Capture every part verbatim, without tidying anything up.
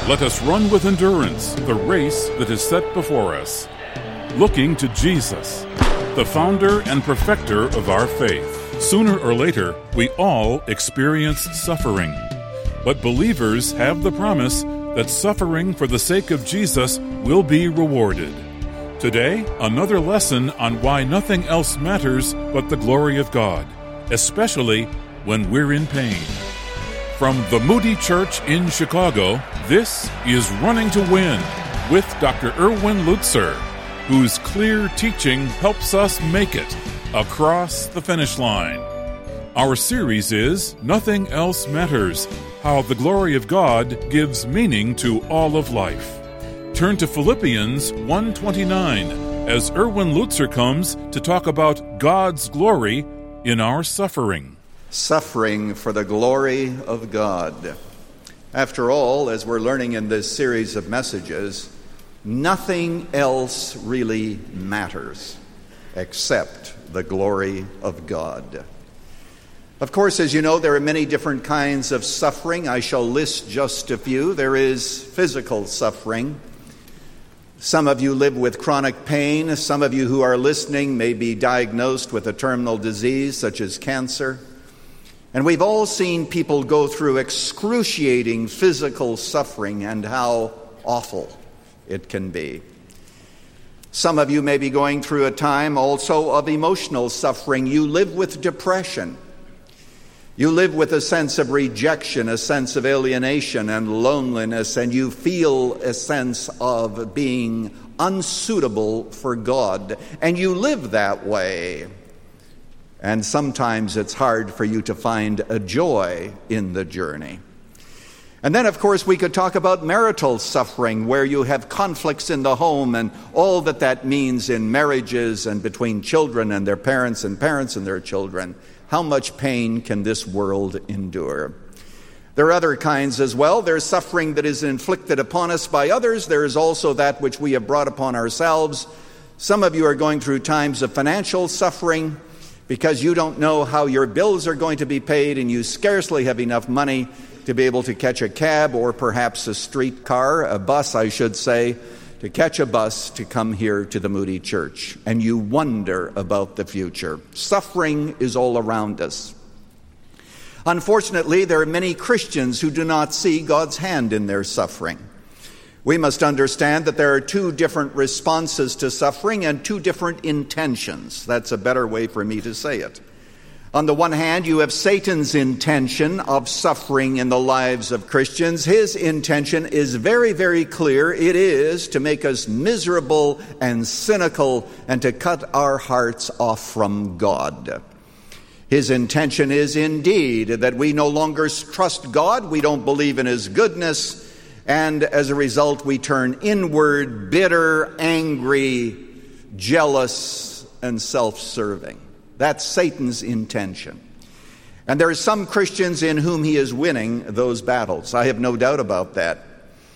Let us run with endurance the race that is set before us, looking to Jesus, the founder and perfecter of our faith. Sooner or later, we all experience suffering. But believers have the promise that suffering for the sake of Jesus will be rewarded. Today, another lesson on why nothing else matters but the glory of God, especially when we're in pain. From the Moody Church in Chicago, this is Running to Win with Doctor Erwin Lutzer, whose clear teaching helps us make it across the finish line. Our series is Nothing Else Matters, How the Glory of God Gives Meaning to All of Life. Turn to Philippians one twenty-nine as Erwin Lutzer comes to talk about God's glory in our suffering. Suffering for the glory of God. After all, as we're learning in this series of messages, nothing else really matters except the glory of God. Of course, as you know, there are many different kinds of suffering. I shall list just a few. There is physical suffering. Some of you live with chronic pain. Some of you who are listening may be diagnosed with a terminal disease such as cancer. And we've all seen people go through excruciating physical suffering and how awful it can be. Some of you may be going through a time also of emotional suffering. You live with depression. You live with a sense of rejection, a sense of alienation and loneliness, and you feel a sense of being unsuitable for God. And you live that way. And sometimes it's hard for you to find a joy in the journey. And then, of course, we could talk about marital suffering, where you have conflicts in the home and all that that means in marriages and between children and their parents and parents and their children. How much pain can this world endure? There are other kinds as well. There's suffering that is inflicted upon us by others. There is also that which we have brought upon ourselves. Some of you are going through times of financial suffering because you don't know how your bills are going to be paid and you scarcely have enough money to be able to catch a cab or perhaps a streetcar, a bus, I should say, to catch a bus to come here to the Moody Church. And you wonder about the future. Suffering is all around us. Unfortunately, there are many Christians who do not see God's hand in their suffering. We must understand that there are two different responses to suffering and two different intentions. That's a better way for me to say it. On the one hand, you have Satan's intention of suffering in the lives of Christians. His intention is very, very clear. It is to make us miserable and cynical and to cut our hearts off from God. His intention is indeed that we no longer trust God. We don't believe in His goodness. And as a result, we turn inward, bitter, angry, jealous, and self-serving. That's Satan's intention. And there are some Christians in whom he is winning those battles. I have no doubt about that.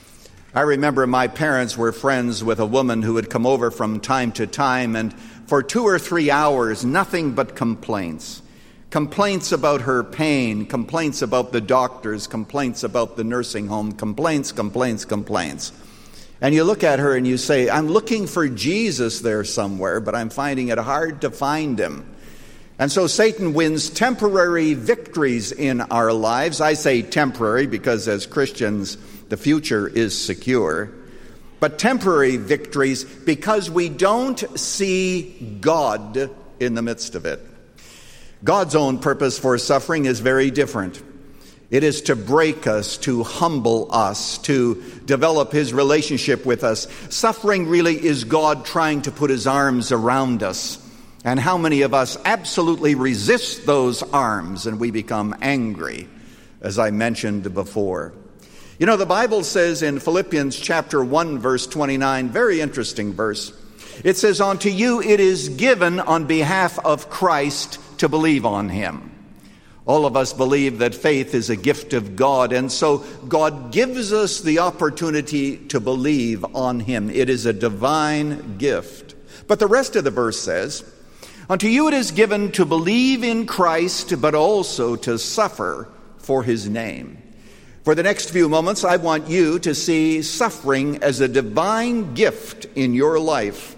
I remember my parents were friends with a woman who would come over from time to time, and for two or three hours, nothing but complaints. Complaints about her pain, complaints about the doctors, complaints about the nursing home, complaints, complaints, complaints. And you look at her and you say, I'm looking for Jesus there somewhere, but I'm finding it hard to find Him. And so Satan wins temporary victories in our lives. I say temporary because as Christians, the future is secure. But temporary victories because we don't see God in the midst of it. God's own purpose for suffering is very different. It is to break us, to humble us, to develop His relationship with us. Suffering really is God trying to put His arms around us. And how many of us absolutely resist those arms and we become angry, as I mentioned before. You know, the Bible says in Philippians chapter one, verse twenty-nine, very interesting verse. It says, unto you it is given on behalf of Christ to believe on Him. All of us believe that faith is a gift of God, and so God gives us the opportunity to believe on Him. It is a divine gift. But the rest of the verse says, unto you it is given to believe in Christ, but also to suffer for His name. For the next few moments, I want you to see suffering as a divine gift in your life,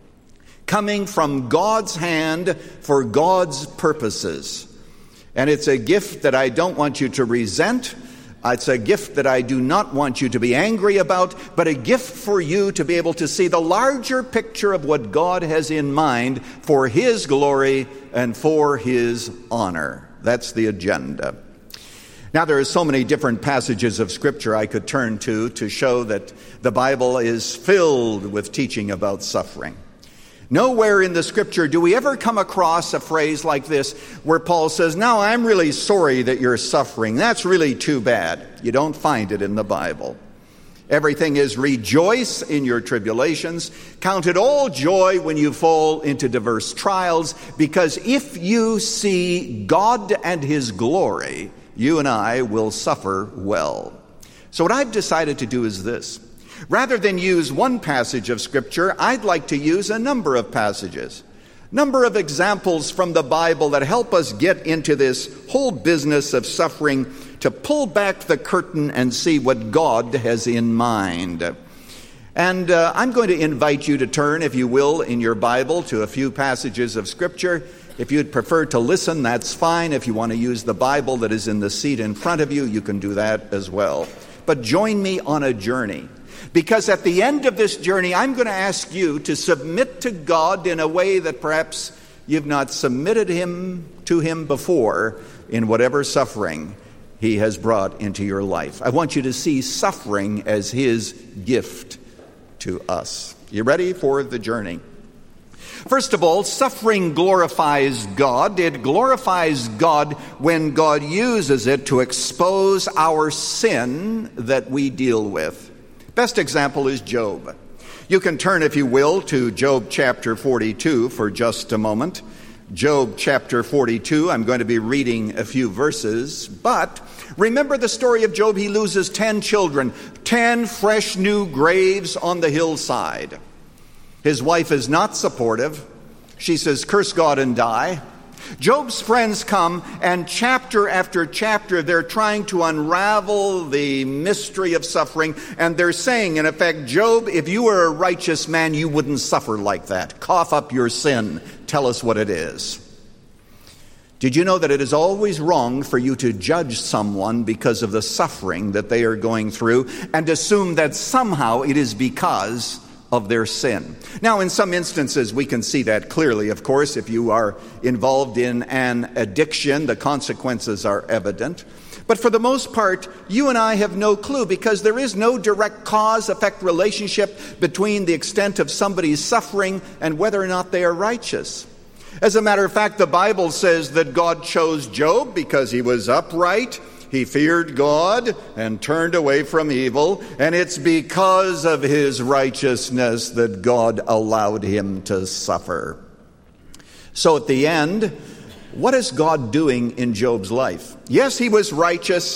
coming from God's hand for God's purposes. And it's a gift that I don't want you to resent. It's a gift that I do not want you to be angry about, but a gift for you to be able to see the larger picture of what God has in mind for His glory and for His honor. That's the agenda. Now, there are so many different passages of Scripture I could turn to to show that the Bible is filled with teaching about suffering. Nowhere in the Scripture do we ever come across a phrase like this where Paul says, "Now, I'm really sorry that you're suffering. That's really too bad." You don't find it in the Bible. Everything is rejoice in your tribulations. Count it all joy when you fall into diverse trials, because if you see God and His glory, you and I will suffer well. So what I've decided to do is this. Rather than use one passage of Scripture, I'd like to use a number of passages, number of examples from the Bible that help us get into this whole business of suffering, to pull back the curtain and see what God has in mind. And uh, I'm going to invite you to turn, if you will, in your Bible to a few passages of Scripture. If you'd prefer to listen, that's fine. If you want to use the Bible that is in the seat in front of you, you can do that as well. But join me on a journey. Because at the end of this journey, I'm going to ask you to submit to God in a way that perhaps you've not submitted him to him before in whatever suffering he has brought into your life. I want you to see suffering as his gift to us. You ready for the journey? First of all, suffering glorifies God. It glorifies God when God uses it to expose our sin that we deal with. Best example is Job. You can turn, if you will, to Job chapter forty-two for just a moment. Job chapter forty-two, I'm going to be reading a few verses, but remember the story of Job. He loses ten children, ten fresh new graves on the hillside. His wife is not supportive. She says, "Curse God and die." Job's friends come, and chapter after chapter, they're trying to unravel the mystery of suffering, and they're saying, in effect, "Job, if you were a righteous man, you wouldn't suffer like that. Cough up your sin. Tell us what it is." Did you know that it is always wrong for you to judge someone because of the suffering that they are going through and assume that somehow it is because of their sin? Now, in some instances, we can see that clearly, of course. If you are involved in an addiction, the consequences are evident. But for the most part, you and I have no clue, because there is no direct cause-effect relationship between the extent of somebody's suffering and whether or not they are righteous. As a matter of fact, the Bible says that God chose Job because he was upright. He feared God and turned away from evil, and it's because of his righteousness that God allowed him to suffer. So at the end, what is God doing in Job's life? Yes, he was righteous.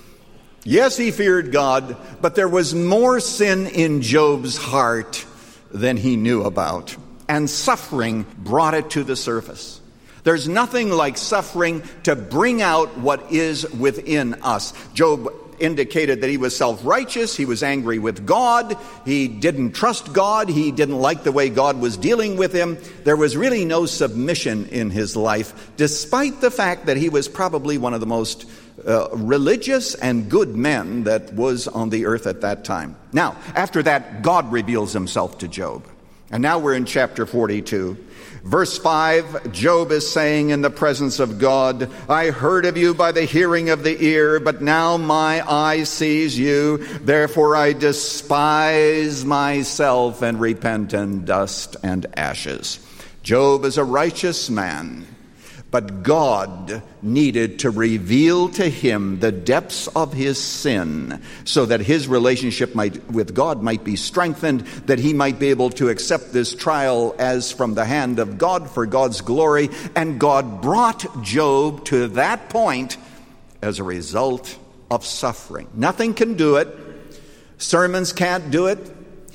Yes, he feared God, but there was more sin in Job's heart than he knew about, and suffering brought it to the surface. There's nothing like suffering to bring out what is within us. Job indicated that he was self-righteous. He was angry with God. He didn't trust God. He didn't like the way God was dealing with him. There was really no submission in his life, despite the fact that he was probably one of the most uh, religious and good men that was on the earth at that time. Now, after that, God reveals himself to Job. And now we're in chapter forty-two. Verse five, Job is saying in the presence of God, "I heard of you by the hearing of the ear, but now my eye sees you. Therefore I despise myself and repent in dust and ashes." Job is a righteous man, but God needed to reveal to him the depths of his sin so that his relationship might, with God might be strengthened, that he might be able to accept this trial as from the hand of God for God's glory. And God brought Job to that point as a result of suffering. Nothing can do it. Sermons can't do it.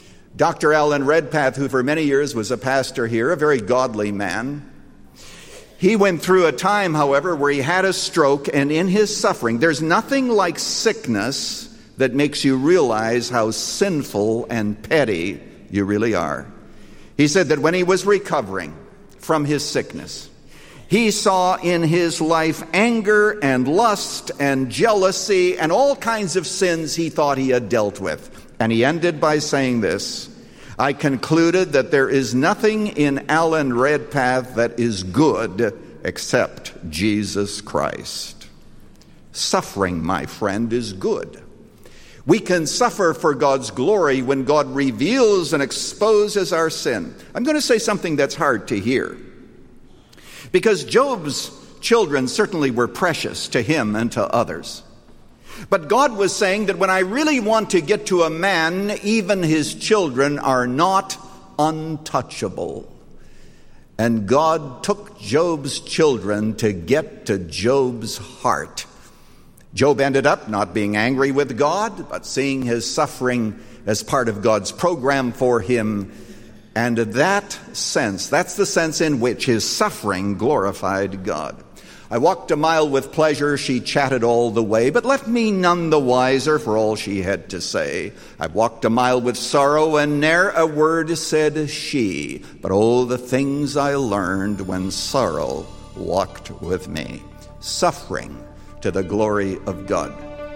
Doctor Alan Redpath, who for many years was a pastor here, a very godly man, He went through a time, however, where he had a stroke, and in his suffering, there's nothing like sickness that makes you realize how sinful and petty you really are. He said that when he was recovering from his sickness, he saw in his life anger and lust and jealousy and all kinds of sins he thought he had dealt with. And he ended by saying this: I concluded that there is nothing in Alan Redpath that is good except Jesus Christ. Suffering, my friend, is good. We can suffer for God's glory when God reveals and exposes our sin. I'm going to say something that's hard to hear, because Job's children certainly were precious to him and to others. But God was saying that when I really want to get to a man, even his children are not untouchable. And God took Job's children to get to Job's heart. Job ended up not being angry with God, but seeing his suffering as part of God's program for him. And that sense, that's the sense in which his suffering glorified God. I walked a mile with pleasure, she chatted all the way, but left me none the wiser for all she had to say. I walked a mile with sorrow, and ne'er a word said she, but oh, the things I learned when sorrow walked with me. Suffering to the glory of God.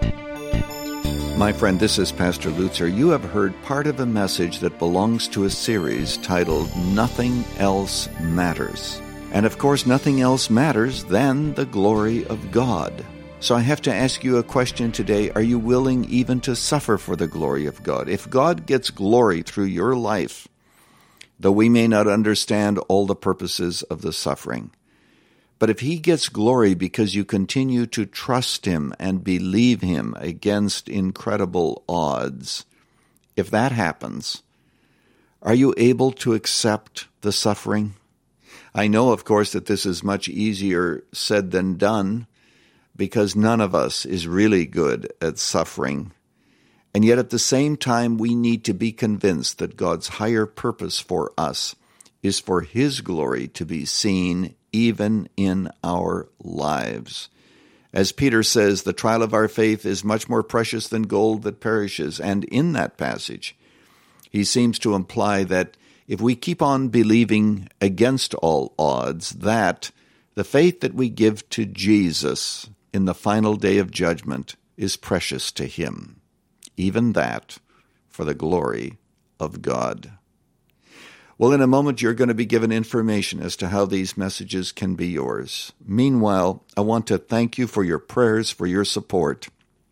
My friend, this is Pastor Lutzer. You have heard part of a message that belongs to a series titled Nothing Else Matters. And of course, nothing else matters than the glory of God. So I have to ask you a question today. Are you willing even to suffer for the glory of God? If God gets glory through your life, though we may not understand all the purposes of the suffering, but if he gets glory because you continue to trust him and believe him against incredible odds, if that happens, are you able to accept the suffering? I know, of course, that this is much easier said than done, because none of us is really good at suffering. And yet at the same time, we need to be convinced that God's higher purpose for us is for his glory to be seen even in our lives. As Peter says, the trial of our faith is much more precious than gold that perishes. And in that passage, he seems to imply that if we keep on believing against all odds, that the faith that we give to Jesus in the final day of judgment is precious to him. Even that for the glory of God. Well, in a moment, you're going to be given information as to how these messages can be yours. Meanwhile, I want to thank you for your prayers, for your support.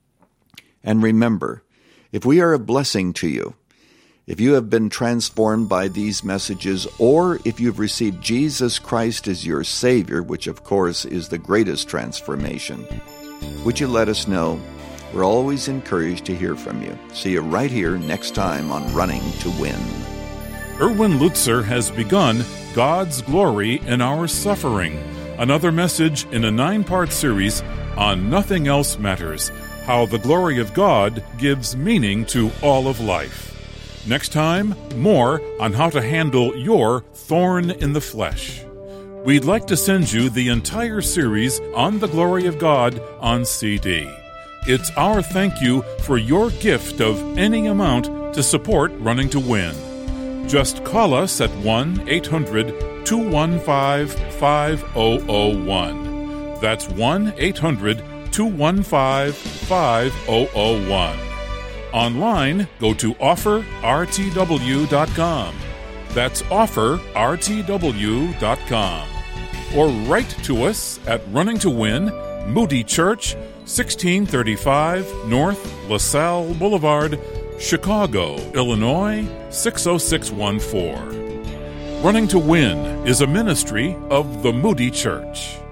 And remember, if we are a blessing to you, if you have been transformed by these messages, or if you've received Jesus Christ as your Savior, which of course is the greatest transformation, would you let us know? We're always encouraged to hear from you. See you right here next time on Running to Win. Erwin Lutzer has begun God's Glory in Our Suffering, another message in a nine-part series on Nothing Else Matters, how the glory of God gives meaning to all of life. Next time, more on how to handle your thorn in the flesh. We'd like to send you the entire series on the glory of God on C D. It's our thank you for your gift of any amount to support Running to Win. Just call us at one eight hundred two one five five zero zero one. That's one eight hundred two one five five zero zero one. Online, go to offer r t w dot com. That's offer r t w dot com. Or write to us at Running to Win, Moody Church, sixteen thirty-five North LaSalle Boulevard, Chicago, Illinois, six oh six one four. Running to Win is a ministry of the Moody Church.